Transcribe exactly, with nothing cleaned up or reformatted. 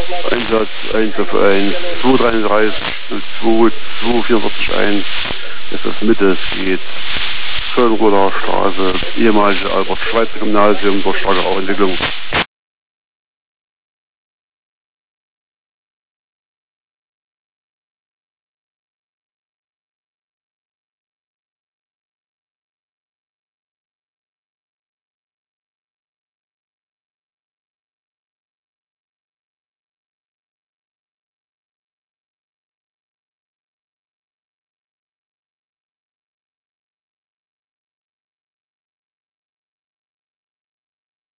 Einsatz eins auf eins, zwei dreiunddreißig, null zwei, zwei vierundvierzig eins, ist das Mitte, es geht Schönroder Straße, ehemalige Albert-Schweitzer-Gymnasium, durch starke Rauchentwicklung.